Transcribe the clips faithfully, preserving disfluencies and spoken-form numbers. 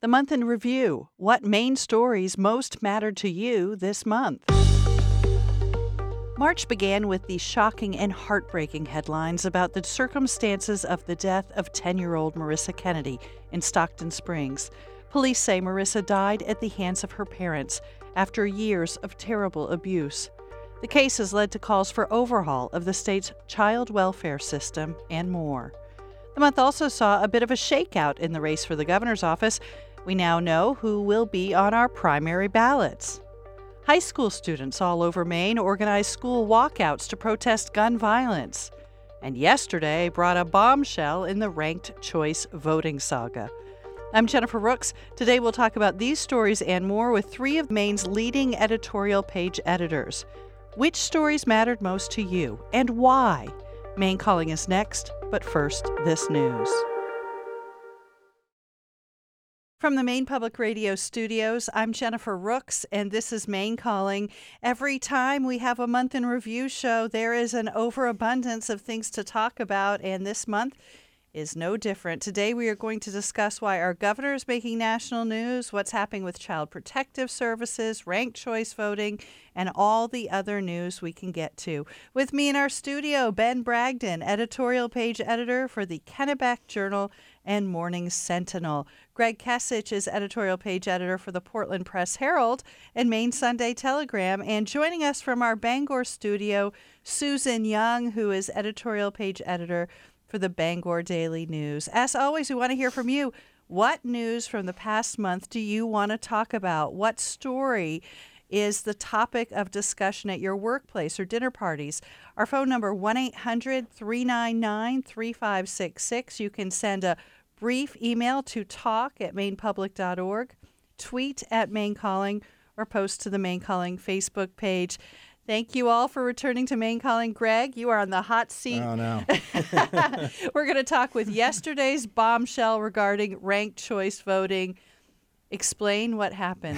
The Month in Review. What Maine stories most mattered to you this month? March began with the shocking and heartbreaking headlines about the circumstances of the death of ten-year-old Marissa Kennedy in Stockton Springs. Police say Marissa died at the hands of her parents after years of terrible abuse. The case has led to calls for overhaul of the state's child welfare system and more. The month also saw a bit of a shakeout in the race for the governor's office. We now know who will be on our primary ballots. High school students all over Maine organized school walkouts to protest gun violence. And yesterday brought a bombshell in the ranked choice voting saga. I'm Jennifer Rooks. Today we'll talk about these stories and more with three of Maine's leading editorial page editors. Which stories mattered most to you and why? Maine Calling is next, but first, this news. From the Maine Public Radio studios, I'm Jennifer Rooks, and this is Maine Calling. Every time we have a Month in Review show, there is an overabundance of things to talk about, and this month is no different. Today we are going to discuss why our governor is making national news, what's happening with Child Protective Services, ranked choice voting, and all the other news we can get to. With me in our studio, Ben Bragdon, editorial page editor for the Kennebec Journal and Morning Sentinel. Greg Kesich is editorial page editor for the Portland Press Herald and Maine Sunday Telegram. And joining us from our Bangor studio, Susan Young, who is editorial page editor for the Bangor Daily News. As always, we want to hear from you. What news from the past month do you want to talk about? What story is the topic of discussion at your workplace or dinner parties? Our phone number, one eight hundred three nine nine three five six six. You can send a brief email to talk at maine public dot org, tweet at Maine Calling, or post to the Maine Calling Facebook page. Thank you all for returning to Maine Calling. Greg, you are on the hot seat. Oh, no. We're going to talk with yesterday's bombshell regarding ranked choice voting. Explain what happened.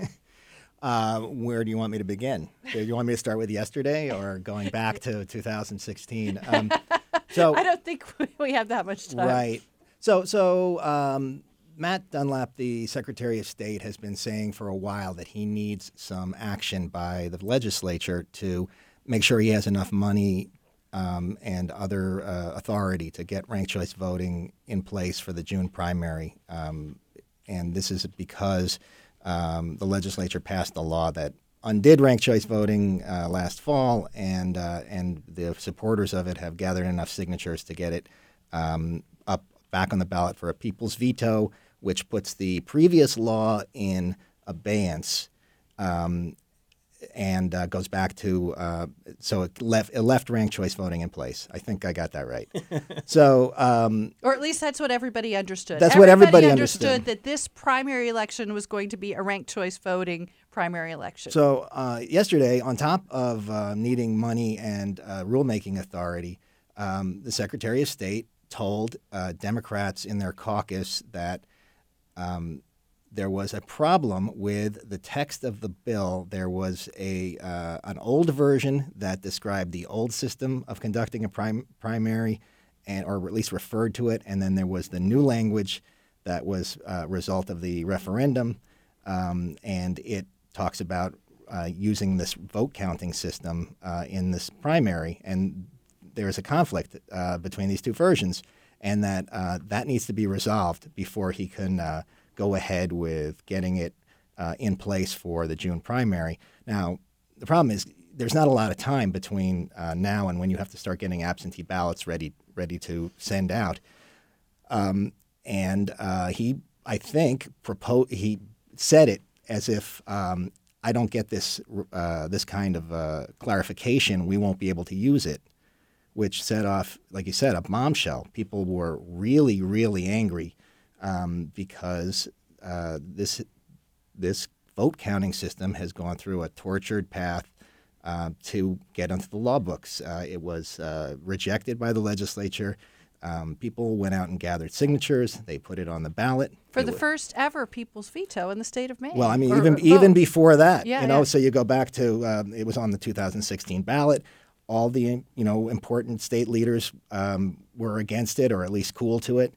uh, where do you want me to begin? Do you want me to start with yesterday or going back to two thousand sixteen? Um, so I don't think we have that much time. Right. So, so um, Matt Dunlap, the Secretary of State, has been saying for a while that he needs some action by the legislature to make sure he has enough money um, and other uh, authority to get ranked choice voting in place for the June primary. Um, and this is because um, the legislature passed a law that undid ranked choice voting uh, last fall, and uh, and the supporters of it have gathered enough signatures to get it um, up back on the ballot for a people's veto, which puts the previous law in abeyance um, and uh, goes back to, uh, so it left, it left ranked choice voting in place. I think I got that right. So, um, or at least that's what everybody understood. That's everybody what everybody understood. understood. That this primary election was going to be a ranked choice voting primary election. So uh, yesterday, on top of uh, needing money and uh, rulemaking authority, um, the Secretary of State told uh, Democrats in their caucus that um, there was a problem with the text of the bill. There was a uh, an old version that described the old system of conducting a prim- primary, and or at least referred to it, and then there was the new language that was a uh, result of the referendum, um, and it talks about uh, using this vote counting system uh, in this primary, and there's a conflict uh, between these two versions, and that uh, that needs to be resolved before he can uh, go ahead with getting it uh, in place for the June primary. Now, the problem is there's not a lot of time between uh, now and when you have to start getting absentee ballots ready ready to send out. Um, and uh, he, I think, proposed he said it as if um, I don't get this uh, this kind of uh, clarification, we won't be able to use it, which set off, like you said, a bombshell. People were really, really angry um, because uh, this this vote counting system has gone through a tortured path uh, to get onto the law books. Uh, it was uh, rejected by the legislature. Um, people went out and gathered signatures. They put it on the ballot. For it the was, first ever people's veto in the state of Maine. Well, I mean, or, even or even vote. before that, yeah, you know, yeah. so you go back to, uh, it was on the two thousand sixteen ballot. All the, you know, important state leaders um, were against it, or at least cool to it.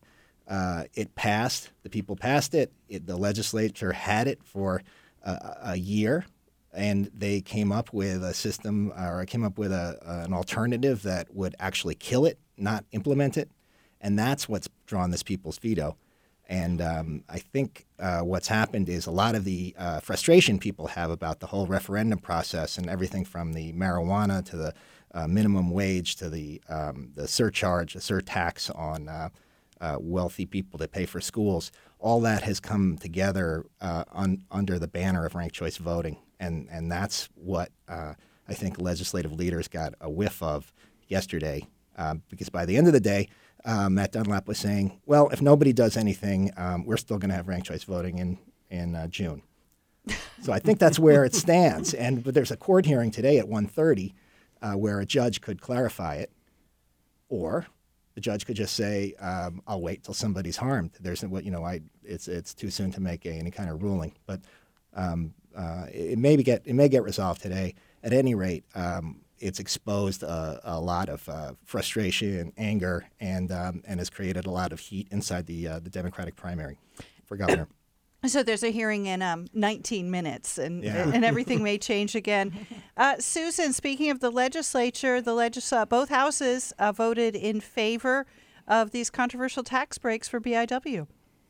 Uh, it passed. The people passed it. it. The legislature had it for a, a year, and they came up with a system, or came up with a, an alternative that would actually kill it, not implement it. And that's what's drawn this people's veto. And um, I think uh, what's happened is a lot of the uh, frustration people have about the whole referendum process and everything from the marijuana to the uh, minimum wage to the um, the surcharge, the surtax on uh, uh, wealthy people to pay for schools. All that has come together uh, un- under the banner of ranked choice voting, and and that's what uh, I think legislative leaders got a whiff of yesterday. Uh, because by the end of the day, Um, Matt Dunlap was saying, well, if nobody does anything, um, we're still going to have ranked choice voting in, in uh, June. So I think that's where it stands. And but there's a court hearing today at one thirty uh, where a judge could clarify it, or the judge could just say, um, I'll wait till somebody's harmed. There's what you know, I it's it's too soon to make a, any kind of ruling. But um, uh, it may be get it may get resolved today. At any rate, um, it's exposed a, a lot of uh, frustration and anger, and um, and has created a lot of heat inside the uh, the Democratic primary for governor. So there's a hearing in um, nineteen minutes, and Yeah. and everything may change again. Uh, Susan, speaking of the legislature, the legis- uh, both houses uh, voted in favor of these controversial tax breaks for B I W.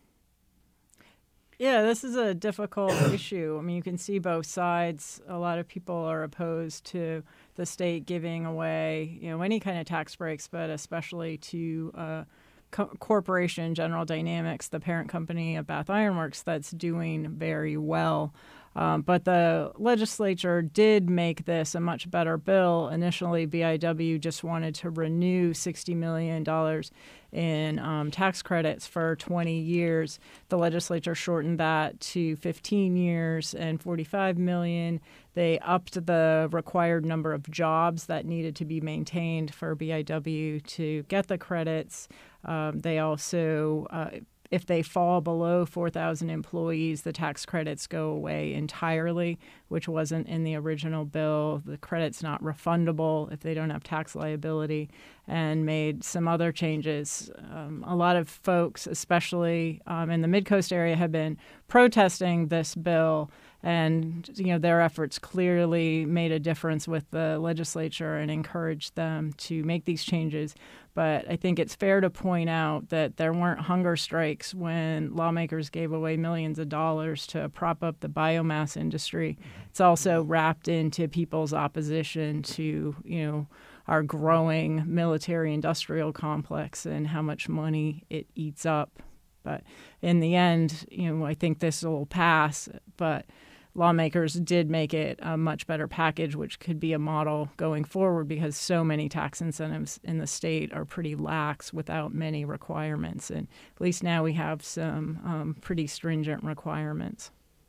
Yeah, this is a difficult issue. I mean, you can see both sides. A lot of people are opposed to the state giving away, you know, any kind of tax breaks, but especially to uh, co- corporation General Dynamics, the parent company of Bath Iron Works, that's doing very well. Um, but the legislature did make this a much better bill. Initially, B I W just wanted to renew sixty million dollars in um, tax credits for twenty years. The legislature shortened that to fifteen years and forty-five million dollars. They upped the required number of jobs that needed to be maintained for B I W to get the credits. Um, they also uh, If they fall below four thousand employees, the tax credits go away entirely, which wasn't in the original bill. The credit's not refundable if they don't have tax liability, and made some other changes. Um, a lot of folks, especially um, in the Mid-Coast area, have been protesting this bill, and you know their efforts clearly made a difference with the legislature and encouraged them to make these changes. But I think it's fair to point out that there weren't hunger strikes when lawmakers gave away millions of dollars to prop up the biomass industry. It's also wrapped into people's opposition to, you know, our growing military-industrial complex and how much money it eats up. But in the end, you know, I think this will pass. But lawmakers did make it a much better package, which could be a model going forward because so many tax incentives in the state are pretty lax without many requirements. And at least now we have some um, pretty stringent requirements.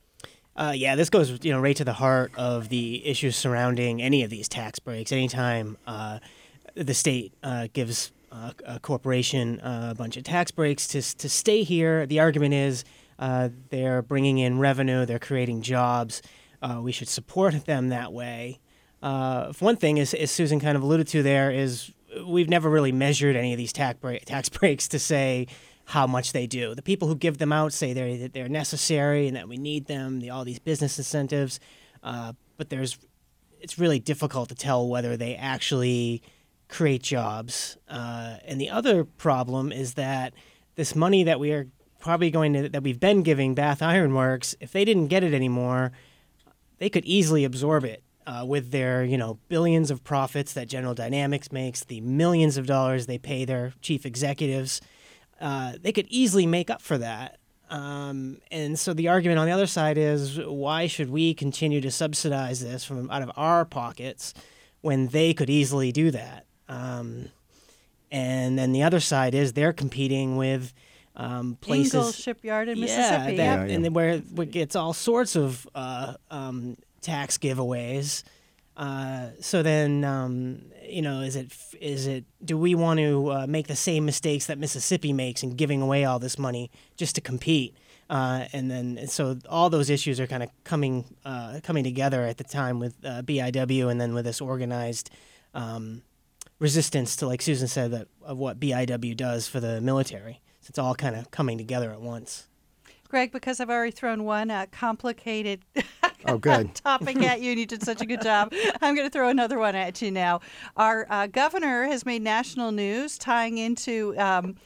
Uh, yeah, this goes you know right to the heart of the issues surrounding any of these tax breaks. Anytime uh, the state uh, gives uh, a corporation uh, a bunch of tax breaks to to stay here, the argument is Uh, they're bringing in revenue, they're creating jobs. Uh, we should support them that way. Uh, one thing, is, as Susan kind of alluded to there, is we've never really measured any of these tax, break, tax breaks to say how much they do. The people who give them out say they're, that they're necessary and that we need them, the, all these business incentives. Uh, but there's, it's really difficult to tell whether they actually create jobs. Uh, and the other problem is that this money that we are probably going to that we've been giving Bath Iron Works, if they didn't get it anymore, they could easily absorb it uh, with their you know billions of profits that General Dynamics makes, the millions of dollars they pay their chief executives. Uh, they could easily make up for that. Um, and so the argument on the other side is, why should we continue to subsidize this from out of our pockets when they could easily do that? Um, and then the other side is they're competing with Um, places, Ingalls Shipyard in yeah, Mississippi. that, Yeah, yeah. and then where it gets all sorts of uh, um, tax giveaways. Uh, so then, um, you know, is it is it? Do we want to uh, make the same mistakes that Mississippi makes in giving away all this money just to compete? Uh, and then, and so all those issues are kind of coming uh, coming together at the time with uh, B I W, and then with this organized um, resistance to, like Susan said, that of what B I W does for the military. So it's all kind of coming together at once. Greg, because I've already thrown one uh, complicated Oh, good. topic at you, and you did such a good job, I'm going to throw another one at you now. Our uh, governor has made national news tying into, um,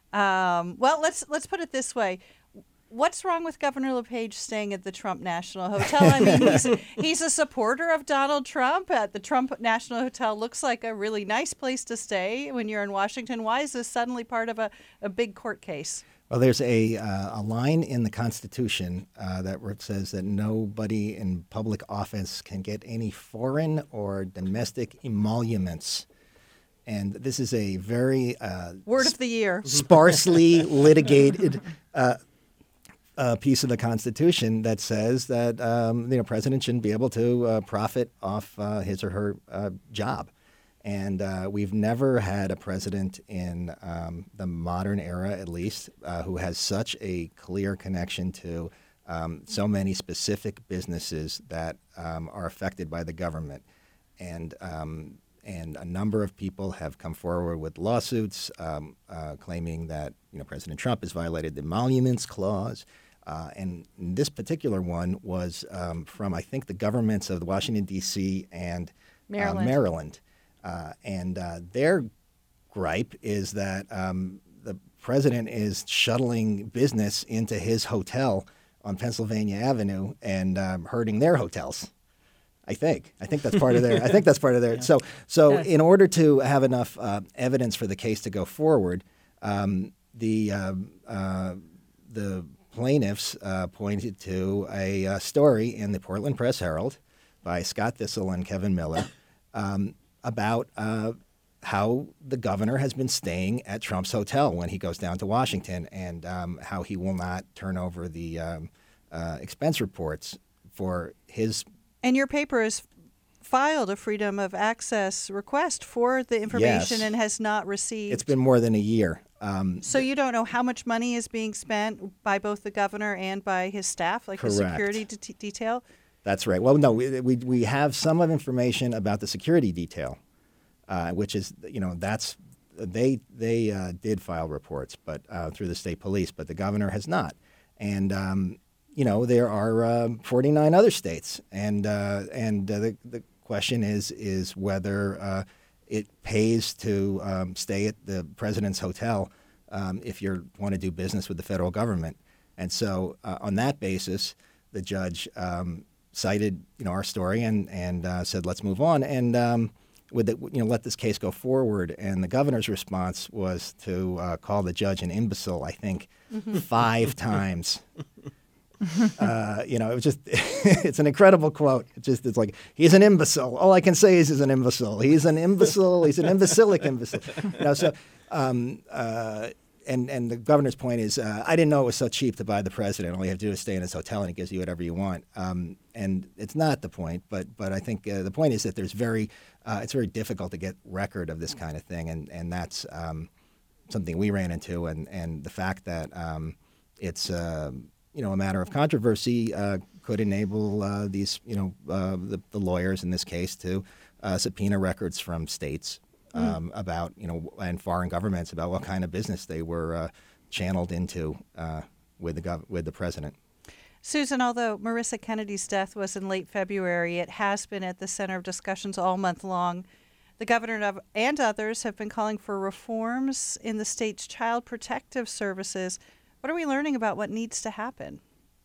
um, well, let's let's put it this way. What's wrong with Governor LePage staying at the Trump National Hotel? I mean, he's, he's a supporter of Donald Trump. Uh, the Trump National Hotel looks like a really nice place to stay when you're in Washington. Why is this suddenly part of a, a big court case? Well, there's a uh, a line in the Constitution uh, that where it says that nobody in public office can get any foreign or domestic emoluments. And this is a very uh, Word of the year. sparsely litigated uh, uh, piece of the Constitution that says that um, you know president shouldn't be able to uh, profit off uh, his or her uh, job. And uh, we've never had a president in um, the modern era, at least, uh, who has such a clear connection to um, so many specific businesses that um, are affected by the government. And um, and a number of people have come forward with lawsuits um, uh, claiming that you know President Trump has violated the Emoluments Clause. Uh, and this particular one was um, from, I think, the governments of Washington, D C and Maryland. Uh, Maryland. Uh, and uh, their gripe is that um, the president is shuttling business into his hotel on Pennsylvania Avenue and um, hurting their hotels. I think. I think that's part of their. I think that's part of their. Yeah. So, so Yes. in order to have enough uh, evidence for the case to go forward, um, the um, uh, the plaintiffs uh, pointed to a uh, story in the Portland Press Herald by Scott Thistle and Kevin Miller. Um, about uh, how the governor has been staying at Trump's hotel when he goes down to Washington and um, how he will not turn over the um, uh, expense reports for his. And your paper has filed a freedom of access request for the information Yes. and has not received. It's been more than a year. Um, So you don't know how much money is being spent by both the governor and by his staff, like the Correct. security de- detail? That's right. Well, no, we, we, we have some of information about the security detail, uh, which is, you know, that's, they, they uh, did file reports but uh, through the state police, but the governor has not. And, um, you know, there are uh, forty-nine other states. And, uh, and uh, the, the question is, is whether uh, it pays to um, stay at the president's hotel um, if you want to do business with the federal government. And so uh, on that basis, the judge um, cited, you know, our story and and uh, said, let's move on and um, with the, you know let this case go forward. And the governor's response was to uh, call the judge an imbecile, I think, five times. Uh, you know, it was just, it's an incredible quote. It just, it's like, he's an imbecile. All I can say is he's an imbecile. He's an imbecile. He's an imbecilic imbecile. You know, so, um, uh, and, and the governor's point is, uh, I didn't know it was so cheap to buy the president. All you have to do is stay in his hotel and he gives you whatever you want. Um, and it's not the point, but, but I think uh, the point is that there's very, uh, it's very difficult to get record of this kind of thing. And, and that's um, something we ran into. And, and the fact that um, it's, uh, you know, a matter of controversy uh, could enable uh, these, you know, uh, the, the lawyers in this case to uh, subpoena records from states um, mm. about, you know, and foreign governments about what kind of business they were uh, channeled into uh, with the gov- with the president. Susan, although Marissa Kennedy's death was in late February, it has been at the center of discussions all month long. The governor and others have been calling for reforms in the state's child protective services. What are we learning about what needs to happen?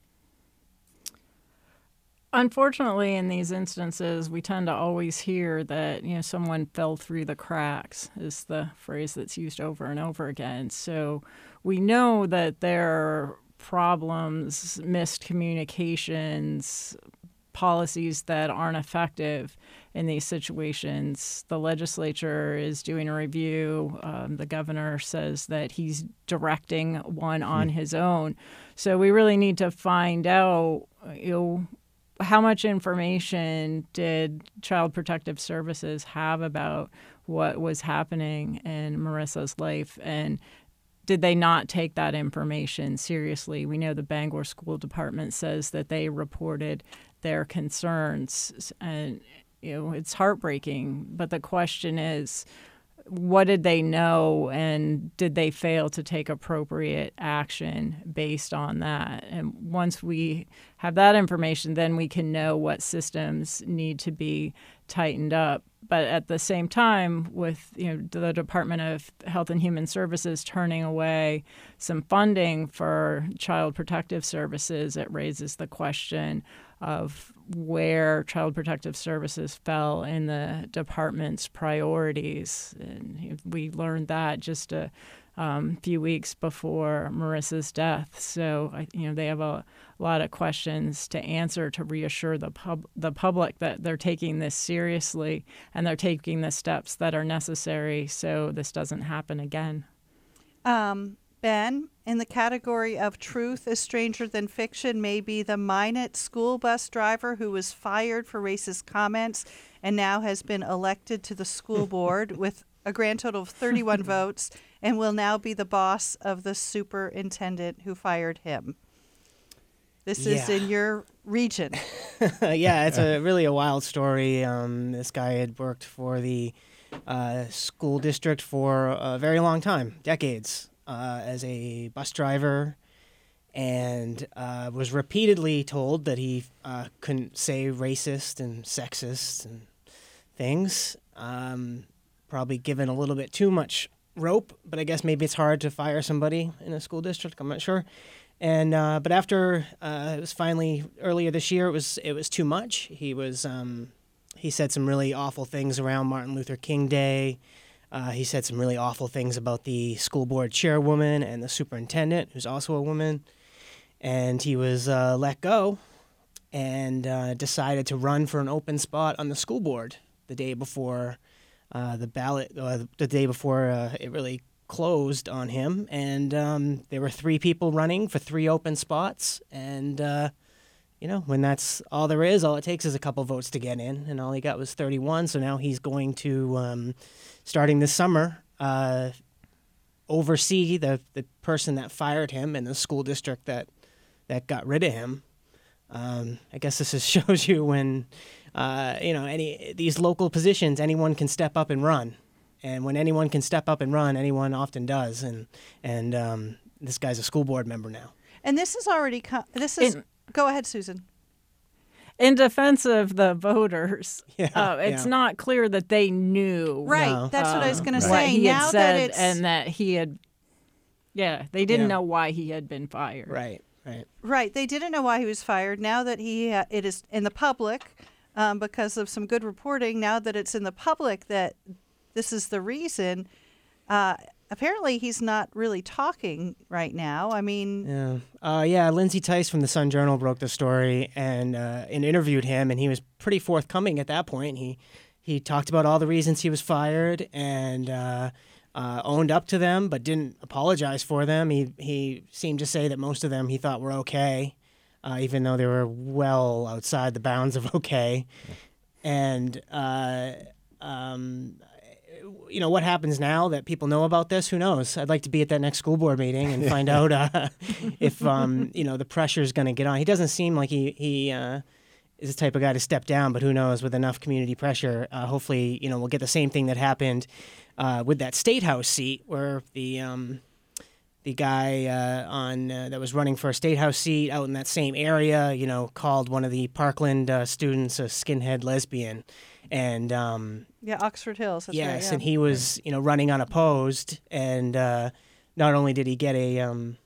Unfortunately, in these instances, we tend to always hear that, you know, someone fell through the cracks is the phrase that's used over and over again. So we know that there are problems, missed communications, policies that aren't effective in these situations. The legislature is doing a review. Um, the governor says that he's directing one on mm. his own. So we really need to find out, you know, how much information did Child Protective Services have about what was happening in Marissa's life, and did they not take that information seriously? We know the Bangor School Department says that they reported their concerns, and you know it's heartbreaking. But the question is, what did they know, and did they fail to take appropriate action based on that? And once we have that information, then we can know what systems need to be tightened up. But at the same time, with you know the Department of Health and Human Services turning away some funding for Child Protective Services, it raises the question of where Child Protective Services fell in the department's priorities. And we learned that just a um, few weeks before Marissa's death. So, I, you know, they have a lot of questions to answer to reassure the pub, the public that they're taking this seriously and they're taking the steps that are necessary so this doesn't happen again. Um, Ben, in the category of truth is stranger than fiction, may be the Minot school bus driver who was fired for racist comments and now has been elected to the school board with a grand total of thirty-one votes and will now be the boss of the superintendent who fired him. This Yeah. is in your region. Yeah, it's a really a wild story. Um, this guy had worked for the uh, school district for a very long time, decades, uh, as a bus driver, and uh, was repeatedly told that he uh, couldn't say racist and sexist and things. Um, probably given a little bit too much rope, but I guess maybe it's hard to fire somebody in a school district. I'm not sure. And uh, but after uh, it was finally earlier this year, it was it was too much. He was um, he said some really awful things around Martin Luther King Day. Uh, he said some really awful things about the school board chairwoman and the superintendent, who's also a woman. And he was uh, let go and uh, decided to run for an open spot on the school board the day before uh, the ballot, uh, the day before uh, it really closed on him. And um, there were three people running for three open spots. And, uh, you know, when that's all there is, all it takes is a couple votes to get in. And all he got was thirty-one. So now he's going to, um, starting this summer, uh, oversee the, the person that fired him in the school district that, that got rid of him. Um, I guess this is, shows you when, uh, you know, any these local positions, anyone can step up and run. And when anyone can step up and run, anyone often does. And and um, this guy's a school board member now. And this is already, co- this is, In- go ahead, Susan. In defense of the voters, Yeah, uh, it's yeah. not clear that they knew Right, No. that's what I was going to uh, what say. he Now had that said it's, and that he had, yeah, they didn't Yeah. know why he had been fired. Right, right. right, they didn't know why he was fired. Now that he, uh, it is in the public um, because of some good reporting, now that it's in the public that this is the reason, uh, apparently he's not really talking right now. I mean, Yeah, uh, yeah. Lindsay Tice from the Sun Journal broke the story and uh, and interviewed him, and he was pretty forthcoming at that point. He he talked about all the reasons he was fired and uh, uh, owned up to them, but didn't apologize for them. He he seemed to say that most of them he thought were okay, uh, even though they were well outside the bounds of okay. And uh, um, you know, what happens now that people know about this? Who knows? I'd like to be at that next school board meeting and find out uh, if, um, you know, the pressure is going to get on. He doesn't seem like he, he uh, is the type of guy to step down, but who knows, with enough community pressure, uh, hopefully, you know, we'll get the same thing that happened uh, with that State House seat where the um, the guy uh, on uh, that was running for a State House seat out in that same area, you know, called one of the Parkland uh, students a skinhead lesbian. And um, yeah, Oxford Hills. That's yes, right, yeah. and he was, you know, running unopposed, and uh, not only did he get a um,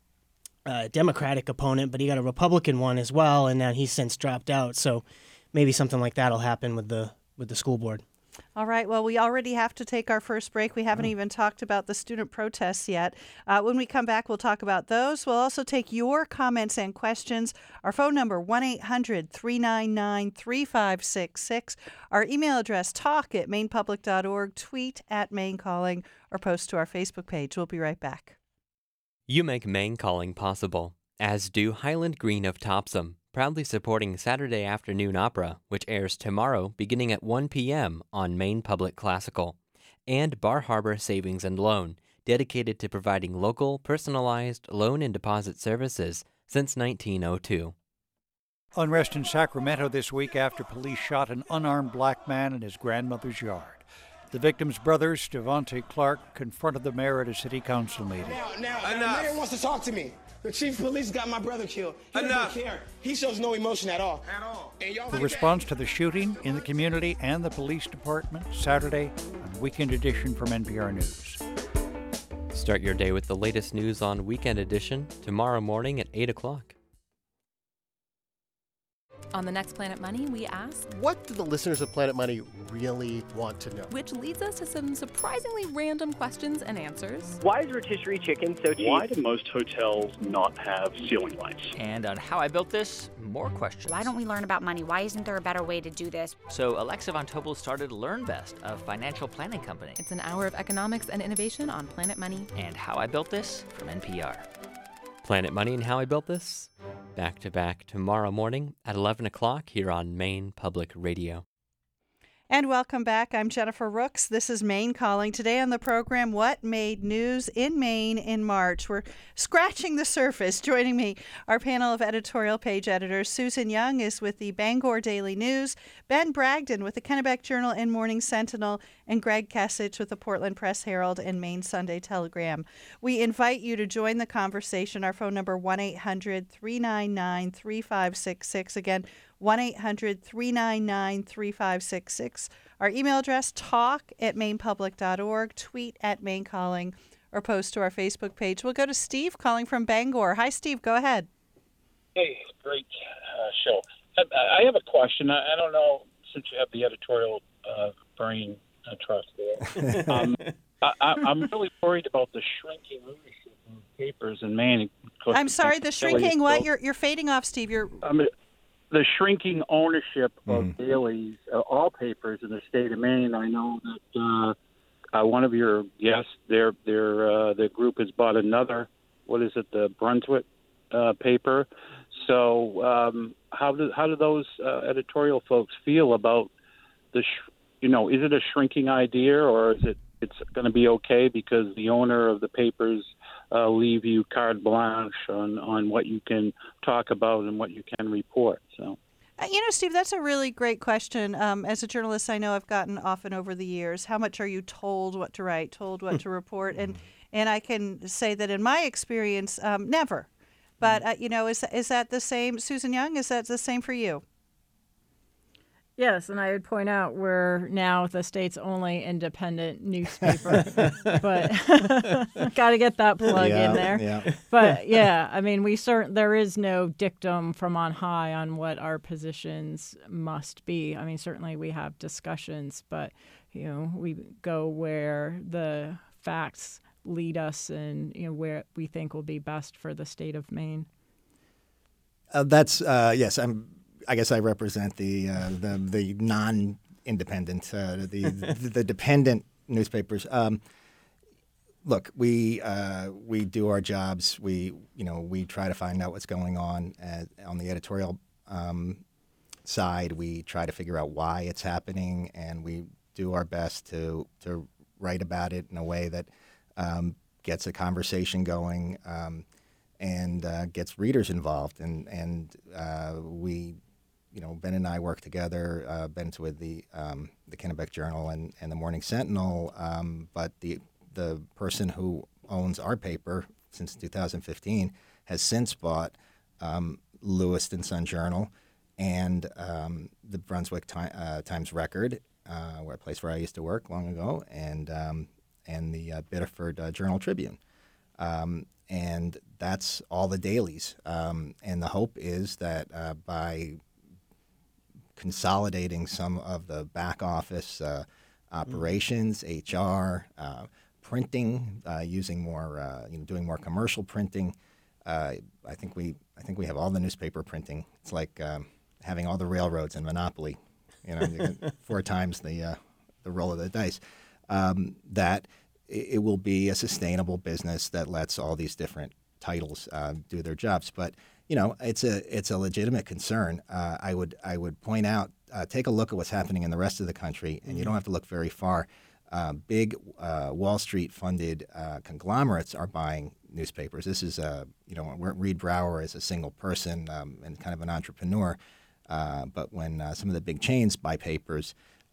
uh, Democratic opponent, but he got a Republican one as well, and now he's since dropped out. So maybe something like that'll happen with the with the school board. All right. Well, we already have to take our first break. We haven't even talked about the student protests yet. Uh, when we come back, we'll talk about those. We'll also take your comments and questions. Our phone number, one eight hundred three nine nine three five six six. Our email address, talk at maine public dot org, tweet at Maine Calling, or post to our Facebook page. We'll be right back. You make Maine Calling possible, as do Highland Green of Topsom, proudly supporting Saturday Afternoon Opera, which airs tomorrow beginning at one p.m. on Maine Public Classical, and Bar Harbor Savings and Loan, dedicated to providing local, personalized loan and deposit services since nineteen oh two. Unrest in Sacramento this week after police shot an unarmed black man in his grandmother's yard. The victim's brother, Stevante Clark, confronted the mayor at a city council meeting. Now, now, the mayor wants to talk to me. The chief of police got my brother killed. He doesn't care. He shows no emotion at all. At all. And y'all the response to the shooting in the community and the police department, Saturday on Weekend Edition from N P R News. Start your day with the latest news on Weekend Edition tomorrow morning at eight o'clock. On the next Planet Money, we ask, what do the listeners of Planet Money really want to know? Which leads us to some surprisingly random questions and answers. Why is rotisserie chicken so cheap? Why do most hotels not have ceiling lights? And on how I built this, more questions. Why don't we learn about money? Why isn't there a better way to do this? So Alexa Von Tobel started LearnVest, a financial planning company. It's an hour of economics and innovation on Planet Money. And How I Built This from N P R. Planet Money and How I Built This, back to back tomorrow morning at eleven o'clock here on Maine Public Radio. And welcome back. I'm Jennifer Rooks. This is Maine Calling. Today on the program, what made news in Maine in March? We're scratching the surface. Joining me, our panel of editorial page editors. Susan Young is with the Bangor Daily News, Ben Bragdon with the Kennebec Journal and Morning Sentinel, and Greg Kesich with the Portland Press Herald and Maine Sunday Telegram. We invite you to join the conversation. Our phone number, one eight hundred three nine nine three five six six. Again, one eight hundred three nine nine three five six six. Our email address, talk at mainpublic dot org, tweet at Maine Calling, or post to our Facebook page. We'll go to Steve calling from Bangor. Hi, Steve. Go ahead. Hey, great uh, show. I, I have a question. I, I don't know, since you have the editorial uh, brain uh, trust there. um, I, I, I'm really worried about the shrinking ownership of papers in Maine. I'm sorry, the shrinking what? You're, you're fading off, Steve. You're... I mean, the shrinking ownership of Mm. dailies, uh, all papers in the state of Maine. I know that uh, uh, one of your guests, their their uh, their group has bought another. What is it? The Brunswick uh, paper. So um, how do how do those uh, editorial folks feel about the? Sh- you know, is it a shrinking idea, or is it it's going to be okay because the owner of the papers uh, leave you carte blanche on, on what you can talk about and what you can report. So, uh, you know, Steve, that's a really great question. Um, as a journalist, I know I've gotten often over the years, how much are you told what to write, told what to report? And and I can say that in my experience, um, never. But, uh, you know, is, is that the same, Susan Young, is that the same for you? Yes, and I would point out we're now the state's only independent newspaper, but got to get that plug yeah, in there. Yeah. But yeah, I mean, we cert- there is no dictum from on high on what our positions must be. I mean, certainly we have discussions, but you know, we go where the facts lead us, and you know where we think will be best for the state of Maine. Uh, that's uh, yes. I'm. I guess I represent the uh, the, the non-independent, uh, the, the the dependent newspapers. Um, look, we uh, we do our jobs. We you know we try to find out what's going on at, on the editorial um, side. We try to figure out why it's happening, and we do our best to to write about it in a way that um, gets a conversation going um, and uh, gets readers involved. And and uh, we. You know, Ben and I work together. Uh, Ben's with the um, the Kennebec Journal and, and the Morning Sentinel. Um, but the the person who owns our paper since two thousand fifteen has since bought um, Lewiston Sun Journal and um, the Brunswick Ti- uh, Times Record, uh, where a place where I used to work long ago, and um, and the uh, Biddeford uh, Journal Tribune. Um, and that's all the dailies. Um, and the hope is that uh, by consolidating some of the back office uh, operations, H R, uh, printing, uh, using more, uh, you know, doing more commercial printing. Uh, I think we, I think we have all the newspaper printing. It's like um, having all the railroads in Monopoly. You know, you get four times the uh, the roll of the dice. Um, that it, it will be a sustainable business that lets all these different titles uh, do their jobs, but. You know, it's a it's a legitimate concern. Uh, I would I would point out, uh, take a look at what's happening in the rest of the country, and you don't have to look very far. Uh, big uh, Wall Street funded uh, conglomerates are buying newspapers. This is a you know Reed Brower is a single person um, and kind of an entrepreneur, uh, but when uh, some of the big chains buy papers,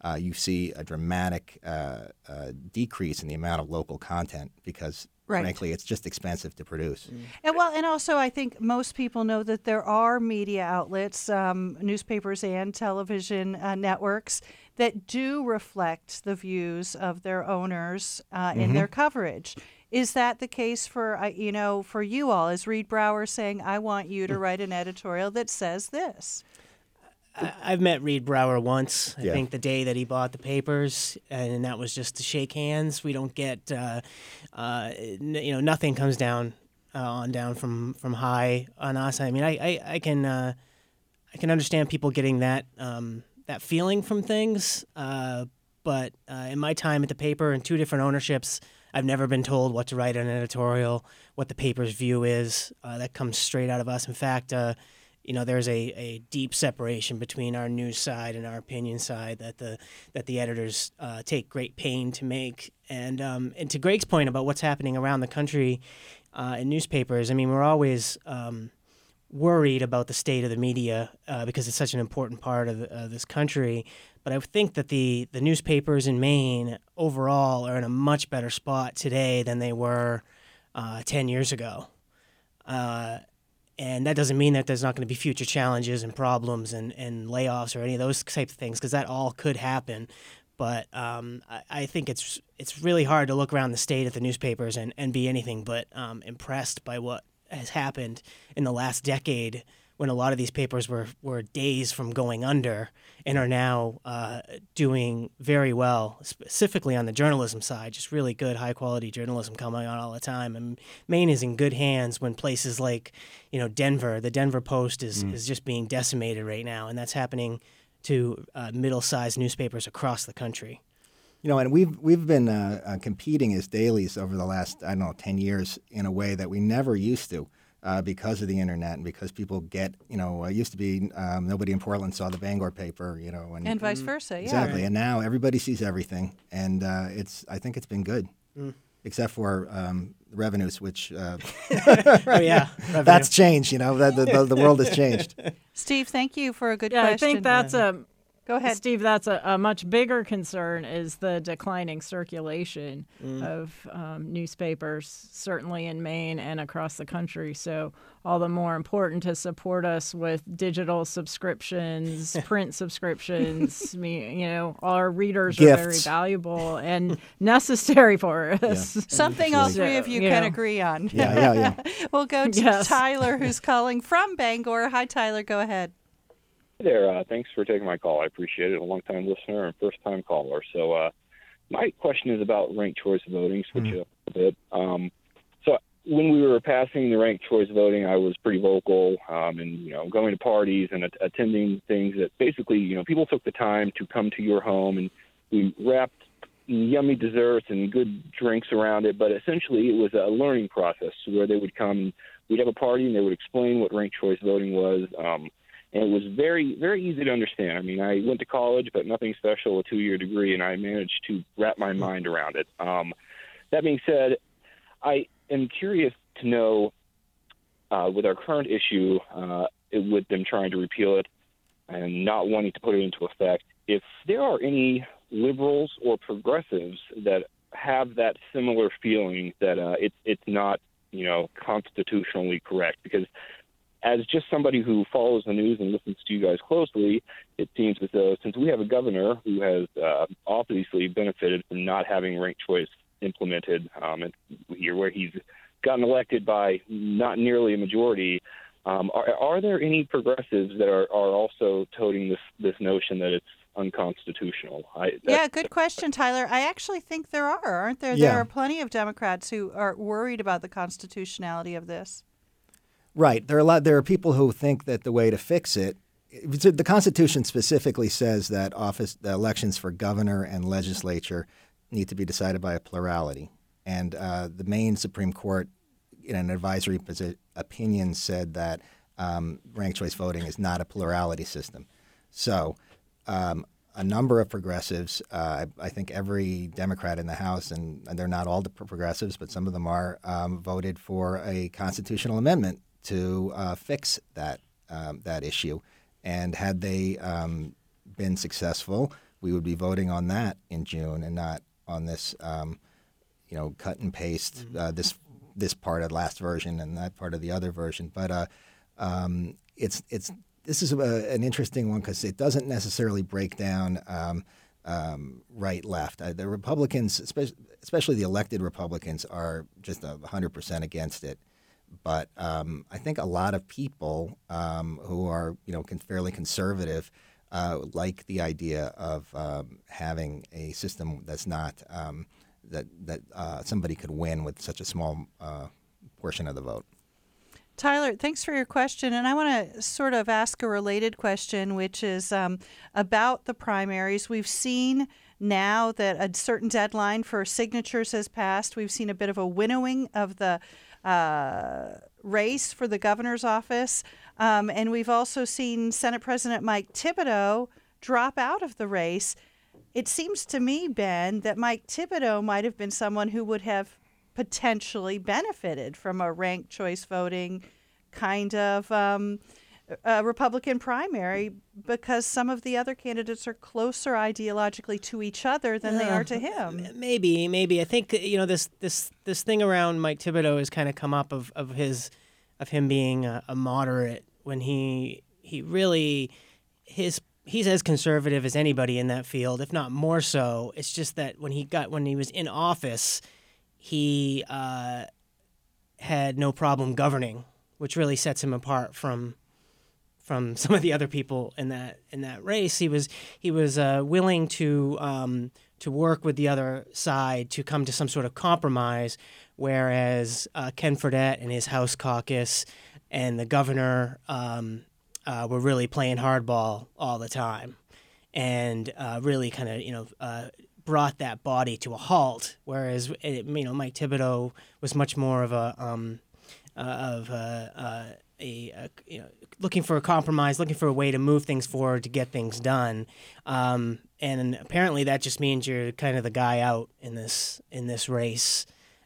uh, you see a dramatic uh, uh, decrease in the amount of local content because, right. frankly, it's just expensive to produce. Mm. And well, and also I think most people know that there are media outlets, um, newspapers and television uh, networks that do reflect the views of their owners uh, mm-hmm. in their coverage. Is that the case for, uh, you know, for you all? Is Reed Brower saying, I want you to write an editorial that says this? I've met Reed Brower once. I yeah. think the day that he bought the papers, and that was just to shake hands. We don't get, uh, uh, n- you know, nothing comes down uh, on down from, from high on us. I mean, I I, I can uh, I can understand people getting that um, that feeling from things, uh, but uh, in my time at the paper and two different ownerships, I've never been told what to write in an editorial, what the paper's view is. Uh, that comes straight out of us. In fact. Uh, You know, there's a, a deep separation between our news side and our opinion side that the that the editors uh, take great pain to make. And um, and to Greg's point about what's happening around the country uh, in newspapers, I mean, we're always um, worried about the state of the media uh, because it's such an important part of, the, of this country. But I think that the, the newspapers in Maine overall are in a much better spot today than they were uh, ten years ago. Uh And that doesn't mean that there's not going to be future challenges and problems and, and layoffs or any of those types of things, because that all could happen. But um, I, I think it's it's really hard to look around the state at the newspapers and, and be anything but um, impressed by what has happened in the last decade, when a lot of these papers were, were days from going under and are now uh, doing very well, specifically on the journalism side, just really good, high-quality journalism coming out all the time. And Maine is in good hands when places like, you know, Denver, the Denver Post is, mm. is just being decimated right now, and that's happening to uh, middle-sized newspapers across the country. You know, and we've we've been uh, uh, competing as dailies over the last, I don't know, ten years in a way that we never used to. Uh, because of the internet and because people get, you know, it used to be um, nobody in Portland saw the Bangor paper, you know. And, and vice versa, yeah. Exactly, right. And now everybody sees everything, and uh, it's I think it's been good, mm. except for um, revenues, which, uh, oh yeah, Revenue. That's changed, you know, the, the, the world has changed. Steve, thank you for a good yeah, question. I think that's a... Go ahead. Steve, that's a, a much bigger concern is the declining circulation mm. of um, newspapers, certainly in Maine and across the country. So all the more important to support us with digital subscriptions, print subscriptions. I mean, you know, our readers Gifts. are very valuable and necessary for us. Yeah. Something all three of you so, can know. agree on. Yeah, yeah, yeah. We'll go to yes. Tyler, who's calling from Bangor. Hi, Tyler. Go ahead. Hey there. Uh, thanks for taking my call. I appreciate it. A long-time listener and first-time caller. So uh, my question is about ranked choice voting. Switch mm-hmm. it up a bit. Um, so when we were passing the ranked choice voting, I was pretty vocal um, and, you know, going to parties and a- attending things that basically, you know, people took the time to come to your home, and we wrapped yummy desserts and good drinks around it. But essentially it was a learning process where they would come and we'd have a party and they would explain what ranked choice voting was. Um, And it was very, very easy to understand. I mean, I went to college, but nothing special, a two-year degree, and I managed to wrap my mind around it. Um, that being said, I am curious to know, uh, with our current issue, uh, with them trying to repeal it and not wanting to put it into effect, if there are any liberals or progressives that have that similar feeling that uh, it's it's not, you know, constitutionally correct. Because as just somebody who follows the news and listens to you guys closely, it seems as though since we have a governor who has uh, obviously benefited from not having ranked choice implemented um, here, where he's gotten elected by not nearly a majority, um, are, are there any progressives that are, are also toting this, this notion that it's unconstitutional? I, yeah, good question, Tyler. I actually think there are, aren't there? Yeah. There are plenty of Democrats who are worried about the constitutionality of this. Right. There are a lot. There are people who think that the way to fix it, the Constitution specifically says that office the elections for governor and legislature need to be decided by a plurality. And uh, the Maine Supreme Court, in an advisory posi- opinion, said that um, ranked choice voting is not a plurality system. So um, a number of progressives, uh, I, I think every Democrat in the House, and, and they're not all the progressives, but some of them are, um, voted for a constitutional amendment to uh, fix that um, that issue. And had they um, been successful, we would be voting on that in June and not on this, um, you know, cut and paste uh, this this part of the last version and that part of the other version. But uh, um, it's it's this is a, an interesting one because it doesn't necessarily break down um, um, right left. Uh, the Republicans, especially, especially the elected Republicans, are just a hundred percent against it. But um, I think a lot of people um, who are, you know, con- fairly conservative uh, like the idea of um, having a system that's not um, that that uh, somebody could win with such a small uh, portion of the vote. Tyler, thanks for your question. And I want to sort of ask a related question, which is um, about the primaries. We've seen now that a certain deadline for signatures has passed. We've seen a bit of a winnowing of the uh, race for the governor's office. Um, and we've also seen Senate President Mike Thibodeau drop out of the race. It seems to me, Ben, that Mike Thibodeau might have been someone who would have potentially benefited from a ranked choice voting kind of um, uh, Republican primary because some of the other candidates are closer ideologically to each other than they Yeah, are to him. Maybe, maybe. I think you know this this this thing around Mike Thibodeau has kind of come up of, of his of him being a, a moderate when he he really his he's as conservative as anybody in that field, if not more so. It's just that when he got when he was in office, he uh, had no problem governing, which really sets him apart from from some of the other people in that in that race. He was he was uh, willing to um, to work with the other side to come to some sort of compromise, whereas uh, Ken Fredette and his House caucus and the governor um, uh, were really playing hardball all the time, and uh, really kind of you know. Uh, brought that body to a halt, whereas it, you know Mike Thibodeau was much more of a um, uh, of a, uh, a, a you know looking for a compromise, looking for a way to move things forward to get things done, um, and apparently that just means you're kind of the guy out in this in this race.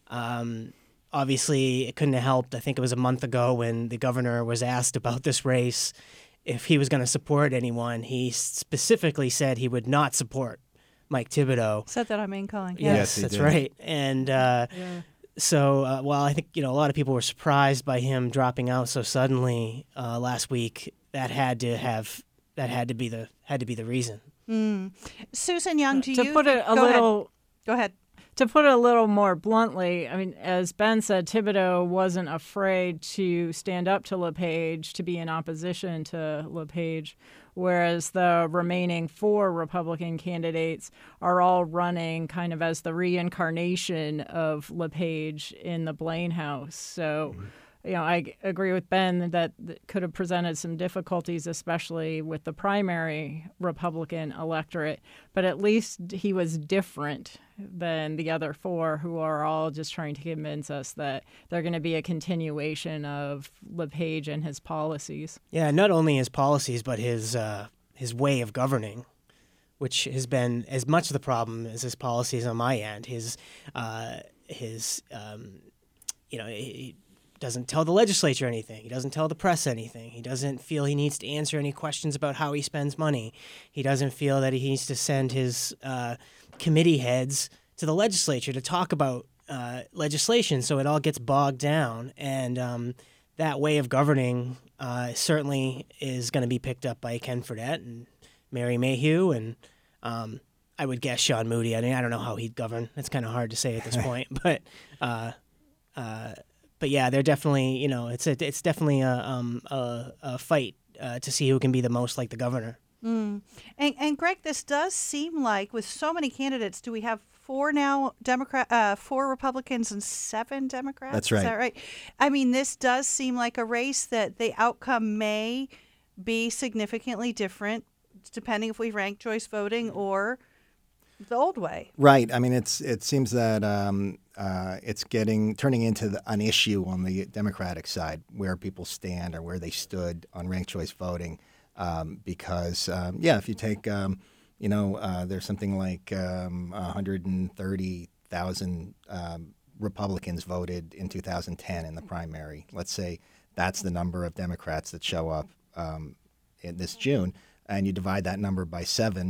Um, obviously, it couldn't have helped. I think it was a month ago when the governor was asked about this race if he was going to support anyone. He specifically said he would not support Mike Thibodeau. Said that on Main Calling. Yes, yes that's did. right. And uh, Yeah. so, uh, while I think you know a lot of people were surprised by him dropping out so suddenly uh, last week, that had to have that had to be the had to be the reason. Mm. Susan Young, do to you put it a go little ahead. Go ahead. To put it a little more bluntly, I mean, as Ben said, Thibodeau wasn't afraid to stand up to LePage, to be in opposition to LePage, whereas the remaining four Republican candidates are all running kind of as the reincarnation of LePage in the Blaine House. So, mm-hmm. you know, I agree with Ben that, that could have presented some difficulties, especially with the primary Republican electorate, but at least he was different than the other four who are all just trying to convince us that they're going to be a continuation of LePage and his policies. Yeah, not only his policies, but his uh, his way of governing, which has been as much the problem as his policies on my end. His uh, his um, you know. He, doesn't tell the legislature anything. He doesn't tell the press anything. He doesn't feel he needs to answer any questions about how he spends money. He doesn't feel that he needs to send his uh, committee heads to the legislature to talk about uh, legislation, so it all gets bogged down. And um, that way of governing uh, certainly is going to be picked up by Ken Fredette and Mary Mayhew, and um, I would guess Sean Moody. I mean, I don't know how he'd govern. It's kind of hard to say at this point, but uh, uh, But yeah, they're definitely, you know, it's a, it's definitely a um, a, a fight uh, to see who can be the most like the governor. Mm. And, and Greg, this does seem like with so many candidates, do we have four now Democrat, uh, four Republicans and seven Democrats? That's right. Is that right? I mean, this does seem like a race that the outcome may be significantly different, depending if we rank choice voting or the old way. Right. I mean, it's it seems that um, uh, it's getting turning into the, an issue on the Democratic side where people stand or where they stood on ranked choice voting. Um, because um, yeah, if you take um, you know, uh, there's something like um, one hundred thirty thousand um, Republicans voted in two thousand ten in the primary. Let's say that's the number of Democrats that show up um, in this June, and you divide that number by seven.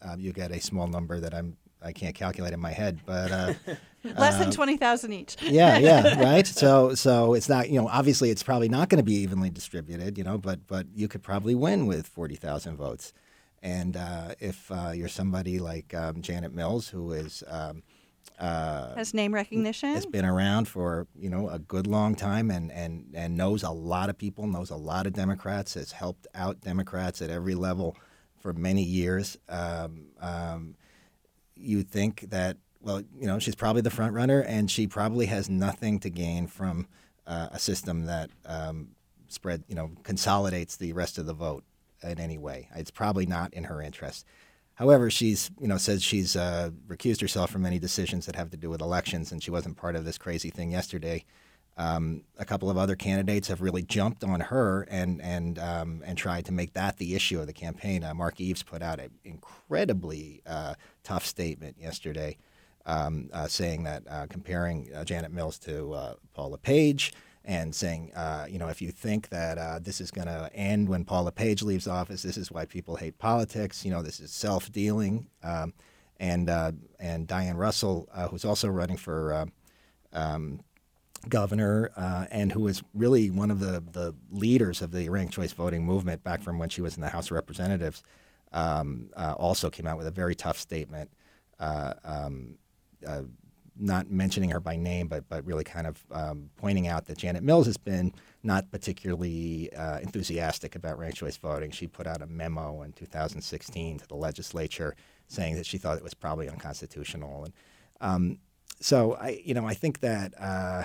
uh, you get a small number that I'm I can't calculate in my head, but uh, less than uh, twenty thousand each. yeah, yeah, right. So, so it's not, you know, obviously it's probably not going to be evenly distributed, you know, but but you could probably win with forty thousand votes. And uh, if uh, you're somebody like um, Janet Mills, who is um, uh, has name recognition, has been around for you know a good long time, and and and knows a lot of people, knows a lot of Democrats, has helped out Democrats at every level for many years. Um, um, you think that, well, you know, she's probably the front runner, and she probably has nothing to gain from uh, a system that um, spread, you know, consolidates the rest of the vote in any way. It's probably not in her interest. However, she's, you know, says she's uh, recused herself from any decisions that have to do with elections, and she wasn't part of this crazy thing yesterday. Um, a couple of other candidates have really jumped on her and and um, and tried to make that the issue of the campaign. Uh, Mark Eves put out an incredibly uh, tough statement yesterday, um, uh, saying that uh, comparing uh, Janet Mills to uh, Paula Page, and saying, uh, you know, if you think that uh, this is going to end when Paula Page leaves office, this is why people hate politics. You know, this is self-dealing. Um, and uh, and Diane Russell, uh, who's also running for uh, um, governor, uh, and who was really one of the, the leaders of the ranked choice voting movement back from when she was in the House of Representatives, um, uh, also came out with a very tough statement, uh, um, uh, not mentioning her by name, but but really kind of um, pointing out that Janet Mills has been not particularly uh, enthusiastic about ranked choice voting. She put out a memo in two thousand sixteen to the legislature saying that she thought it was probably unconstitutional. And um, so I, you know, I think that uh,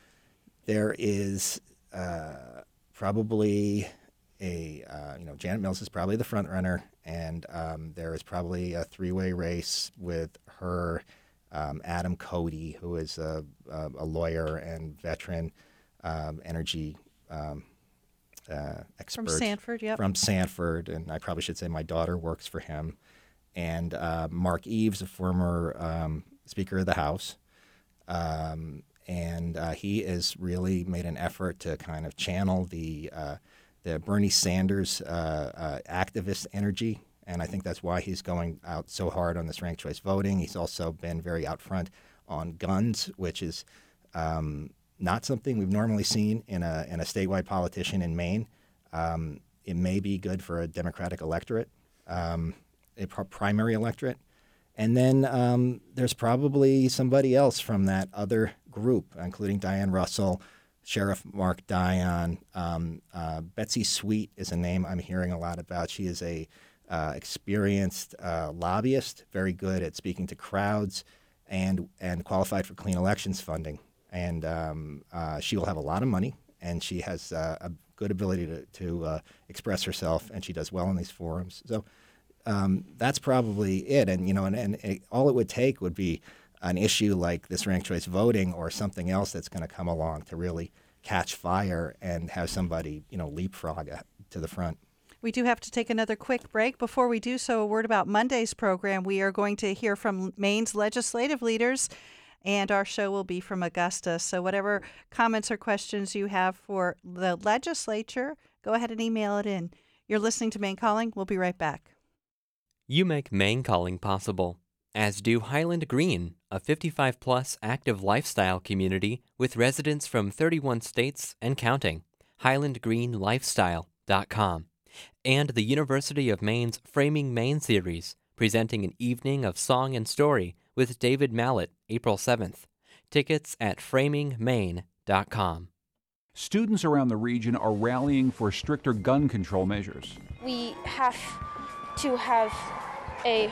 there is uh, probably a, uh, you know, Janet Mills is probably the front runner, and um, there is probably a three-way race with her, um, Adam Cody, who is a, a, a lawyer and veteran um, energy um, uh, expert. From Sanford, yep. From Sanford, and I probably should say my daughter works for him. And uh, Mark Eves, a former um, Speaker of the House. Um, and uh, he has really made an effort to kind of channel the uh, the Bernie Sanders uh, uh, activist energy, and I think that's why he's going out so hard on this ranked choice voting. He's also been very out front on guns, which is um, not something we've normally seen in a in a statewide politician in Maine. Um, it may be good for a Democratic electorate, um, a pr- primary electorate. And then um, there's probably somebody else from that other group, including Diane Russell, Sheriff Mark Dion. Um, uh, Betsy Sweet is a name I'm hearing a lot about. She is a uh, experienced uh, lobbyist, very good at speaking to crowds, and and qualified for clean elections funding. And um, uh, she will have a lot of money, and she has uh, a good ability to, to uh, express herself, and she does well in these forums. So. Um, that's probably it, and you know, and, and it, all it would take would be an issue like this ranked choice voting or something else that's going to come along to really catch fire and have somebody, you know, leapfrog to the front. We do have to take another quick break. Before we do so, a word about Monday's program. We are going to hear from Maine's legislative leaders, and our show will be from Augusta. So whatever comments or questions you have for the legislature, go ahead and email it in. You're listening to Maine Calling. We'll be right back. You make Maine Calling possible, as do Highland Green, a fifty-five plus active lifestyle community with residents from thirty-one states and counting. highland green lifestyle dot com. And the University of Maine's Framing Maine series, presenting an evening of song and story with David Mallet, April seventh. Tickets at framing maine dot com. Students around the region are rallying for stricter gun control measures. We have to have a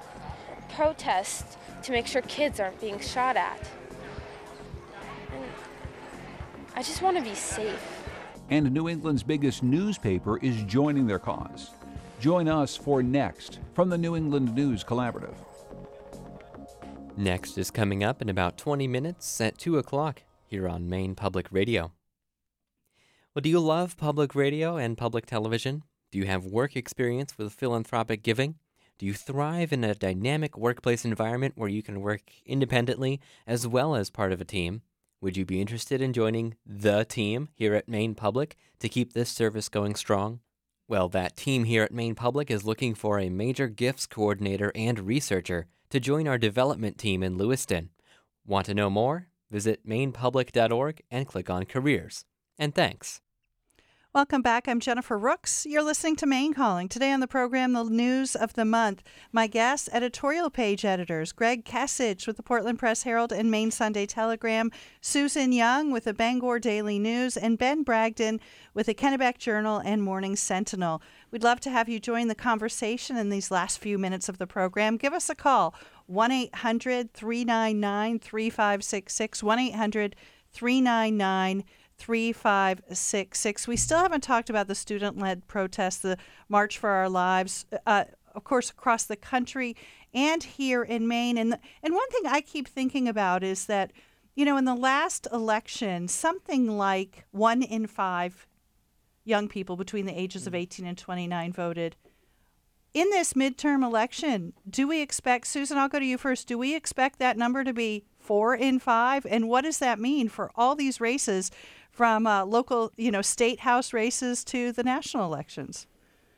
protest to make sure kids aren't being shot at. And I just want to be safe. And New England's biggest newspaper is joining their cause. Join us for Next from the New England News Collaborative. Next is coming up in about twenty minutes at two o'clock here on Maine Public Radio. Well, do you love public radio and public television? Do you have work experience with philanthropic giving? Do you thrive in a dynamic workplace environment where you can work independently as well as part of a team? Would you be interested in joining the team here at Maine Public to keep this service going strong? Well, that team here at Maine Public is looking for a major gifts coordinator and researcher to join our development team in Lewiston. Want to know more? Visit maine public dot org and click on Careers. And thanks. Welcome back. I'm Jennifer Rooks. You're listening to Maine Calling. Today on the program, the news of the month. My guests, editorial page editors, Greg Kessich with the Portland Press Herald and Maine Sunday Telegram, Susan Young with the Bangor Daily News, and Ben Bragdon with the Kennebec Journal and Morning Sentinel. We'd love to have you join the conversation in these last few minutes of the program. Give us a call, one eight hundred three nine nine three five six six, one eight hundred three nine nine three five six six. We still haven't talked about the student-led protest, the March for Our Lives, uh, of course, across the country and here in Maine. And, and one thing I keep thinking about is that, you know, in the last election, something like one in five young people between the ages of eighteen and twenty-nine voted. In this midterm election, do we expect, Susan, I'll go to you first, do we expect that number to be four in five? And what does that mean for all these races, from uh, local, you know, state house races to the national elections?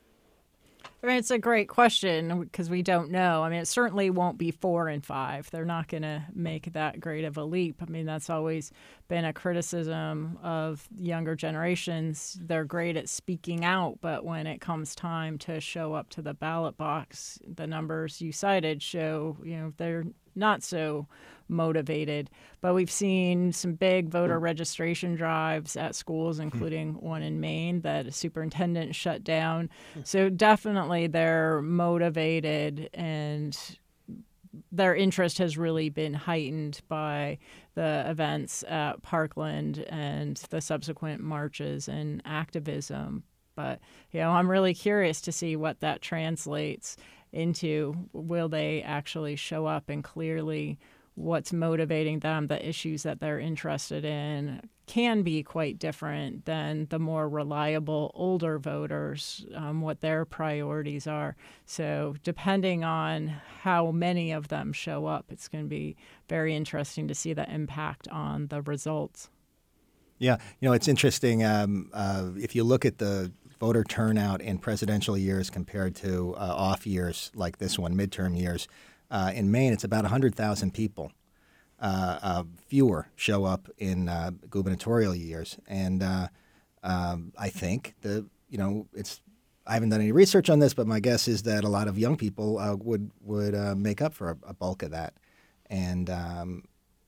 I mean, it's a great question because we don't know. I mean, it certainly won't be four and five. They're not going to make that great of a leap. I mean, that's always been a criticism of younger generations. They're great at speaking out, but when it comes time to show up to the ballot box, the numbers you cited show, you know, they're not so motivated. But we've seen some big voter registration drives at schools, including one in Maine that a superintendent shut down. So definitely they're motivated, and their interest has really been heightened by the events at Parkland and the subsequent marches and activism. But, you know, I'm really curious to see what that translates into. Will they actually show up and clearly what's motivating them, the issues that they're interested in, can be quite different than the more reliable older voters, um, what their priorities are. So depending on how many of them show up, it's going to be very interesting to see the impact on the results. Yeah, you know, it's interesting. Um, uh, if you look at the voter turnout in presidential years compared to uh, off years like this one, midterm years, uh, in Maine, it's about one hundred thousand people. Uh, uh, fewer show up in uh, gubernatorial years. And uh, um, I think, the you know, it's I haven't done any research on this, but my guess is that a lot of young people uh, would, would uh, make up for a, a bulk of that. And um,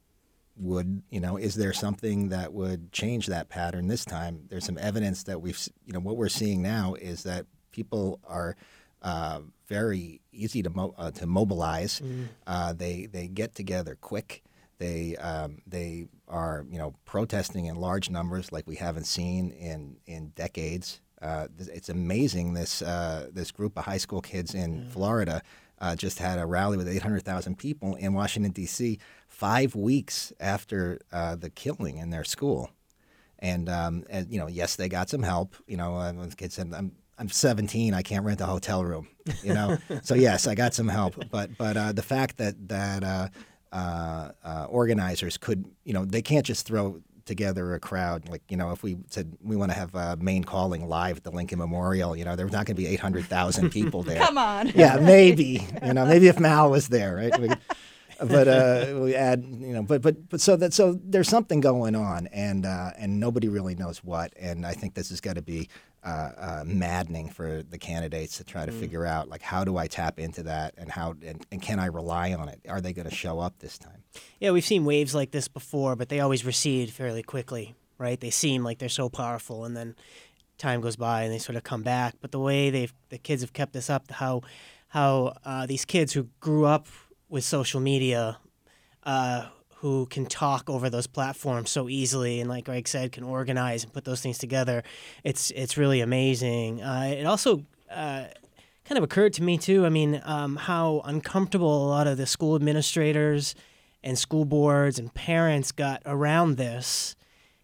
would, you know, is there something that would change that pattern this time? There's some evidence that we've, you know, what we're seeing now is that people are uh, very easy to mo- uh, to mobilize. Mm. Uh, they they get together quick. They um, they are, you know, protesting in large numbers like we haven't seen in in decades. Uh, it's amazing. This uh, this group of high school kids in mm. Florida uh, just had a rally with eight hundred thousand people in Washington, D C five weeks after uh, the killing in their school. And, um, and, you know, yes, they got some help. You know, uh, the kid said, I'm I'm seventeen, I can't rent a hotel room, you know. So, yes, I got some help. But but uh, the fact that, that uh, uh, uh, organizers could, you know, they can't just throw together a crowd. Like, you know, if we said we want to have uh, Maine Calling live at the Lincoln Memorial, you know, there's not going to be eight hundred thousand people there. Come on. Yeah, maybe. You know, maybe if Mal was there, right? We could, but uh, we add, you know, but but but so that so there's something going on, and uh, and nobody really knows what. And I think this has got to be uh, uh, maddening for the candidates to try to mm. figure out, like, how do I tap into that, and how and, and can I rely on it? Are they going to show up this time? Yeah, we've seen waves like this before, but they always recede fairly quickly, right? They seem like they're so powerful, and then time goes by and they sort of come back. But the way they've the kids have kept this up, how how uh, these kids who grew up with social media, uh, who can talk over those platforms so easily, and like Greg said, can organize and put those things together. It's it's really amazing. Uh, it also uh, kind of occurred to me too. I mean, um, how uncomfortable a lot of the school administrators and school boards and parents got around this.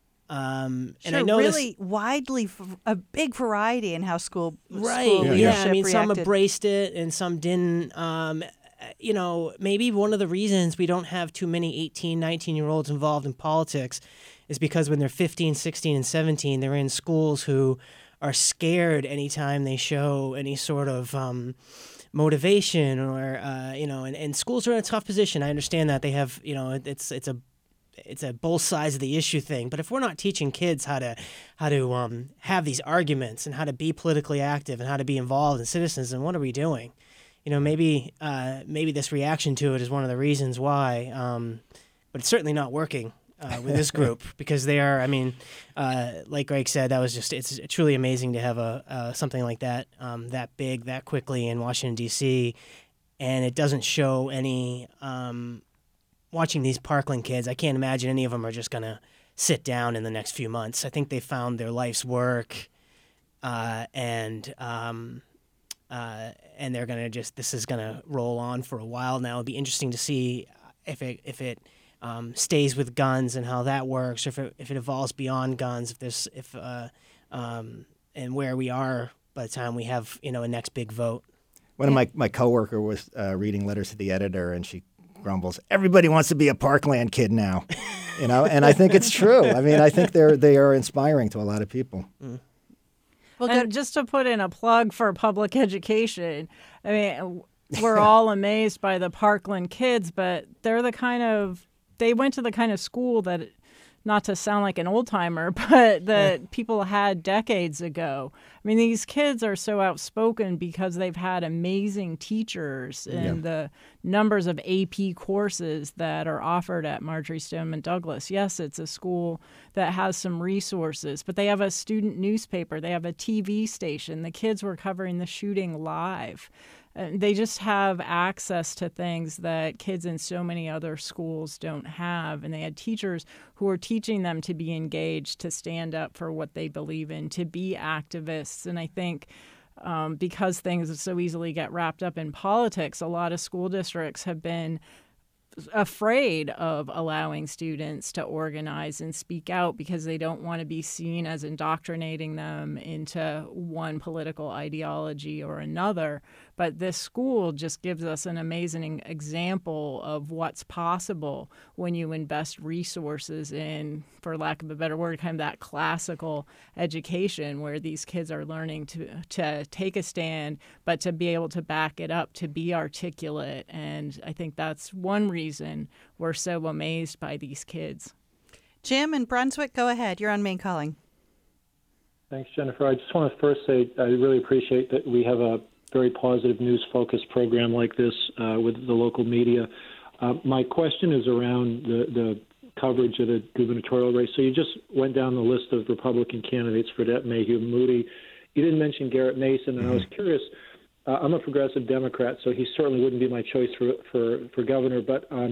Um, and sure, I know really this, widely, a big variety in how school right. School yeah, leadership I mean, reacted. some embraced it and some didn't. Um, you know, maybe one of the reasons we don't have too many eighteen, nineteen-year-olds involved in politics is because when they're fifteen, sixteen, and seventeen, they're in schools who are scared anytime they show any sort of um, motivation or uh, you know, and, and schools are in a tough position. I understand that they have, you know, it's it's a it's a both sides of the issue thing. But if we're not teaching kids how to how to um, have these arguments and how to be politically active and how to be involved as citizens, then what are we doing? You know, maybe uh, maybe this reaction to it is one of the reasons why, um, but it's certainly not working uh, with this group because they are. I mean, uh, like Greg said, that was just it's truly amazing to have a uh, something like that um, that big that quickly in Washington D C, and it doesn't show any. Um, watching these Parkland kids, I can't imagine any of them are just gonna sit down in the next few months. I think they found their life's work, uh, and. Um, Uh, and they're gonna just this is gonna roll on for a while now. It'll be interesting to see if it if it um, stays with guns and how that works, or if it if it evolves beyond guns. If there's if uh, um, and where we are by the time we have you know a next big vote. One of my my coworker was uh, reading letters to the editor, and she grumbles, "Everybody wants to be a Parkland kid now," you know. And I think it's true. I mean, I think they're they are inspiring to a lot of people. Mm. Well, and just to put in a plug for public education, I mean, we're all amazed by the Parkland kids, but they're the kind of, they went to the kind of school that, not to sound like an old timer, but that yeah. people had decades ago. I mean, these kids are so outspoken because they've had amazing teachers and yeah. the numbers of A P courses that are offered at Marjory Stoneman Douglas. Yes, it's a school that has some resources, but they have a student newspaper. They have a T V station. The kids were covering the shooting live. They just have access to things that kids in so many other schools don't have. And they had teachers who were teaching them to be engaged, to stand up for what they believe in, to be activists. And I think um, because things so easily get wrapped up in politics, a lot of school districts have been afraid of allowing students to organize and speak out because they don't want to be seen as indoctrinating them into one political ideology or another. But this school just gives us an amazing example of what's possible when you invest resources in, for lack of a better word, kind of that classical education where these kids are learning to to take a stand, but to be able to back it up, to be articulate. And I think that's one reason we're so amazed by these kids. Jim in Brunswick, go ahead. You're on Maine Calling. Thanks, Jennifer. I just want to first say I really appreciate that we have a very positive news-focused program like this uh, with the local media. Uh, my question is around the, the coverage of the gubernatorial race. So you just went down the list of Republican candidates, Fredette, Mayhew, Moody. You didn't mention Garrett Mason, and mm-hmm. I was curious. Uh, I'm a progressive Democrat, so he certainly wouldn't be my choice for for, for governor. But um,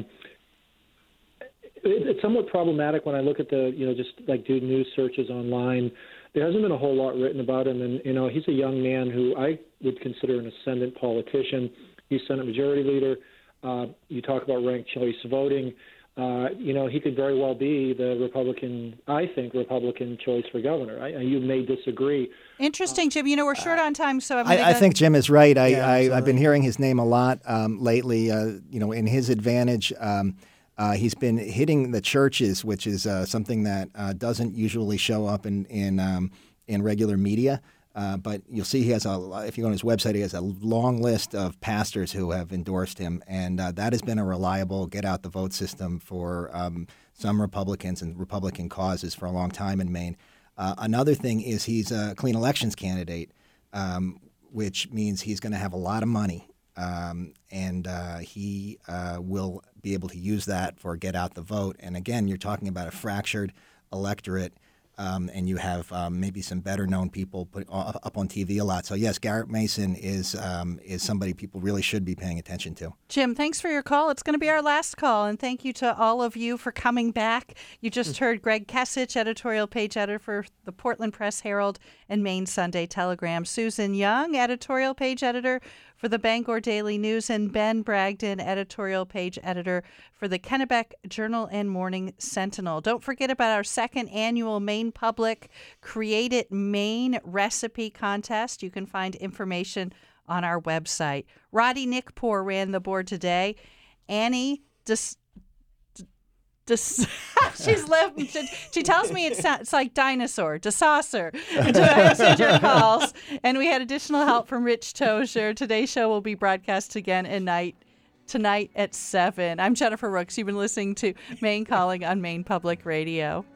it, it's somewhat problematic when I look at the, you know, just like do news searches online. There hasn't been a whole lot written about him, and, you know, he's a young man who I would consider an ascendant politician. He's Senate Majority Leader. Uh, you talk about ranked choice voting. Uh, you know, he could very well be the Republican, I think, Republican choice for governor. I, you may disagree. Interesting, Jim. You know, we're short on time, so I'm I, gonna I go... think Jim is right. I, Yeah, I, I've been hearing his name a lot um, lately. Uh, you know, in his advantage, um, uh, he's been hitting the churches, which is uh, something that uh, doesn't usually show up in in um, in regular media. Uh, but you'll see he has a, if you go on his website, he has a long list of pastors who have endorsed him. And uh, that has been a reliable get-out-the-vote system for um, some Republicans and Republican causes for a long time in Maine. Uh, another thing is he's a clean elections candidate, um, which means he's going to have a lot of money. Um, and uh, he uh, will be able to use that for get-out-the-vote. And again, you're talking about a fractured electorate. Um, and you have um, maybe some better-known people put up on T V a lot. So yes, Garrett Mason is um, is somebody people really should be paying attention to. Jim, thanks for your call. It's going to be our last call, and thank you to all of you for coming back. You just heard Greg Kesich, editorial page editor for the Portland Press Herald and Maine Sunday Telegram, Susan Young, editorial page editor for the Bangor Daily News, and Ben Bragdon, editorial page editor for the Kennebec Journal and Morning Sentinel. Don't forget about our second annual Maine Public Create It Maine recipe contest. You can find information on our website. Roddy Nickpour ran the board today. Annie Des- Dis- She's left. She, she tells me it's it's like dinosaur, DeSaucer, to answer your calls. And we had additional help from Rich Tozier. Today's show will be broadcast again at night tonight at seven. I'm Jennifer Rooks. You've been listening to Maine Calling on Maine Public Radio.